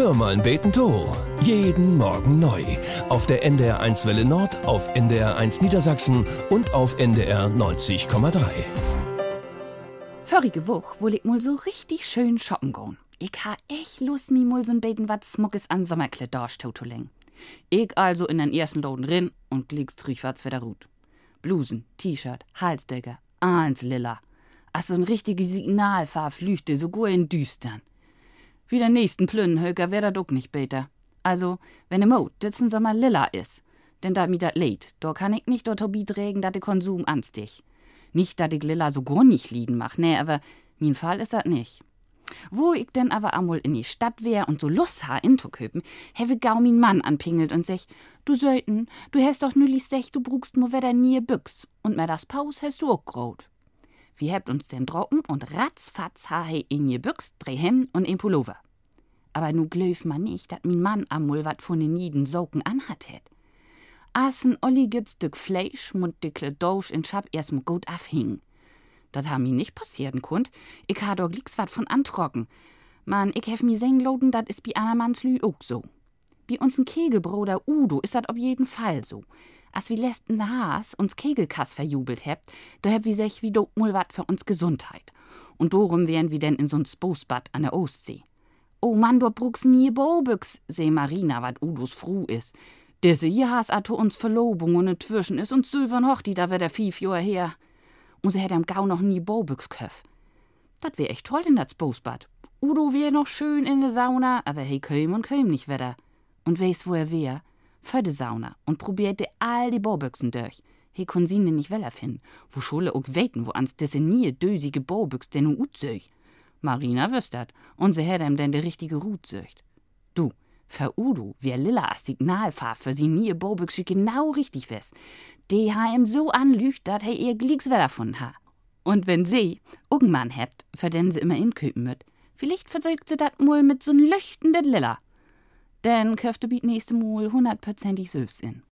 Hör mal ein Beten to. Jeden Morgen neu. Auf der NDR 1 Welle Nord, auf NDR 1 Niedersachsen und auf NDR 90,3. Vorige Woche wollte ich mal so richtig schön shoppen gehen. Ich ha echt Lust, mir mal so ein Beten wat Smuckes an Sommerkleid zu legen. Ich also in den ersten Laden rin und klickst was wieder gut. Blusen, T-Shirt, Halsdecker, alles lila. Ach, so ein richtiges Signalfarblüchte, sogar in düstern. Wie der nächsten Plünnenhöker wär dat auch nicht beter. Also, wenn im Mode ditzen Sommer lila is, denn da mi dat leid, da kann ich nicht dort trägen, dat de Konsum anstich. Nicht, dat ich lila so gar nicht lieden mach, nee, aber mein Fall is dat nicht. Wo ich denn aber amol in die Stadt wär und so Lust ha inzuköpen, hewe gau min Mann anpingelt und sech, du Söten, du hast doch nülich sech, du brugst mo wieder nie Büchs und mehr das Paus hast du auch grot. Wir hebt uns denn drocken und ratzfatz ha he in je Büchs, dreh Hemd und in Pullover. Aber nu glöf man nicht, dat min Mann amol wat von den Nieden Socken anhat het. Aßen Olli git Stück Fleisch, mund dickle Dosch in Schab erstmal gut afhing. Dat ha mi nicht passieren konnt. Ich ha doch gliks wat von antrocken. Man, ich hef mi sengloden, dat is bi anermanns Lü auch so. Bi uns'n Kegelbruder Udo is dat auf jeden Fall so. As wie letzten Haas uns Kegelkass verjubelt hebt, da heb wir sech wie do mul wat für uns Gesundheit. Und dorum wären wir denn in so'n Spoßbad an der Ostsee. Oh Mann, du brugst nie Bobüchs, seh Marina, wat Udos Fru is. Disse hier has ato uns Verlobung und Twirschen is und Sylvan Hochti, da wär der 5 Jahre her. Und sie hätt am Gau noch nie Bobüchs köff. Dat wär echt toll in dat Spoßbad. Udo wär noch schön in der Sauna, aber he köm und köm nicht wieder. Und weiss, wo er wär? Für de Sauna und probierte all die Bobüchsen durch. He kon sie nicht weller finden. Wo Schule auch weten, wo ans disse nie dösige Bobüchs denn nu utsöch. Marina wüsst dat, und sie hätt ihm denn de richtige Rut söcht. Du, für Udo wär lila as Signalfarb für sie nie Bobüchse genau richtig wes. Die ha ihm so anlügt, dat he ihr glieks weller von ha. Und wenn sie auch Mann hebt, für den sie immer inköpen müt, vielleicht versögt sie dat mul mit so'n leuchtenden Lila. Denn köfte biet nächste Mal 100%ig Süfs in.